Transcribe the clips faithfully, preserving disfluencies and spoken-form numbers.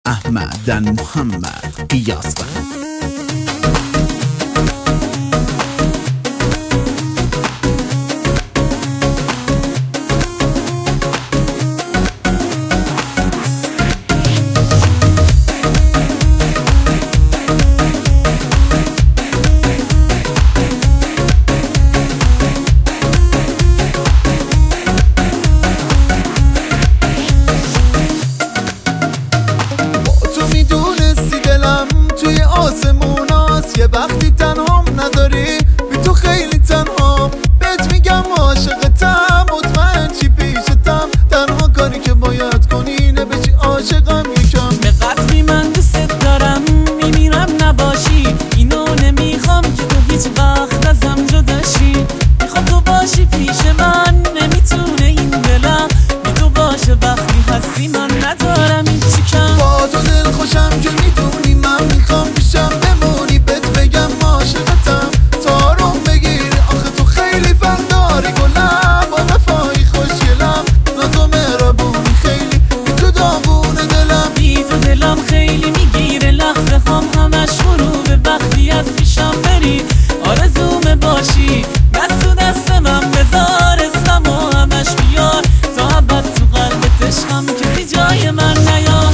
احمد محمد قیاسفند. یه وقتی تنهام نداری بی تو خیلی تنهام، بهت میگم عاشقتم، مطمئن چی پیشتم، تنها کاری که باید کنی اینه بشی عاشقم یکم. به قدری من دوست دارم میمیرم نباشی، اینو نمیخوام که تو هیچ وقت ازم جداشی، میخوام تو باشی پیش من، نمیتونه این دلم بی تو باشه، وقتی هستی من ندارم این چی کم. با تو دل خوشم که میدونی من میخوام پیشم بمونی، بهت بگم عاشقتم تا روم بگیری، آخه تو خیلی فهم داری گلم، با وفایی خوشگلم، ناز و مهربونی خیلی بی تو داغونه دلم، بی تو دلم خیلی میگیره، لحظه هم همش غروبه، وقتی از پیشم بری آرزومه باشی، دست تو دست من بذار، اسمم و همش بیار، تا ابد تو قلبت عشقم کسی جای من نیار.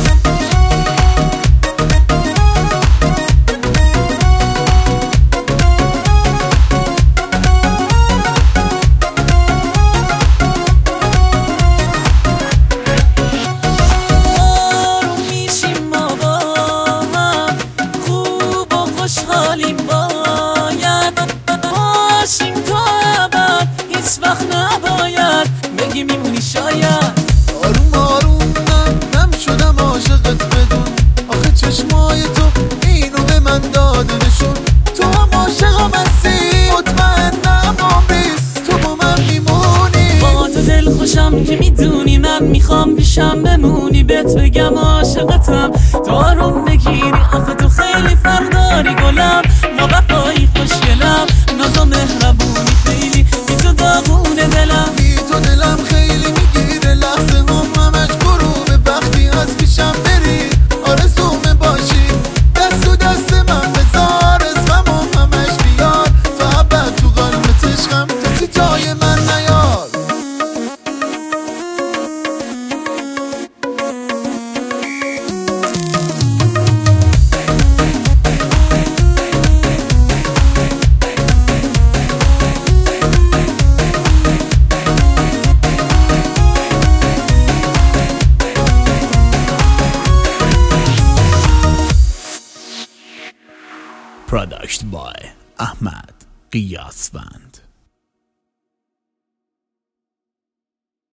خوشحالیم باید باشیم تا ابد، هیچ وقت نباید بگی میمونی شاید. آروم آروم من نم شدم عاشقت بدون، آخه چشمای تو اینو به من داده نشون، تو هم عاشقم هستی مطمئنم عمریست تو با من میمونی. با تو دل خوشم که میدونی من میخوام پیشم بمونی، بهت بگم عاشقتم تو آروم بگیری، آخه تو خیلی فرق داری گلم، با وفایی خوشگلم، ناز و مهربونی خیلی بی تو داغونه دلم، بی تو دلم خیلی میگیره، لحظه هم همش غروبه، وقتی از پیشم بری آرزومه باشی، دست تو دست من بذار، اسمم و همش بیار، تا ابد تو قلبت عشقم کسی جای من نیار. Produced by Ahmad Qiyasfand.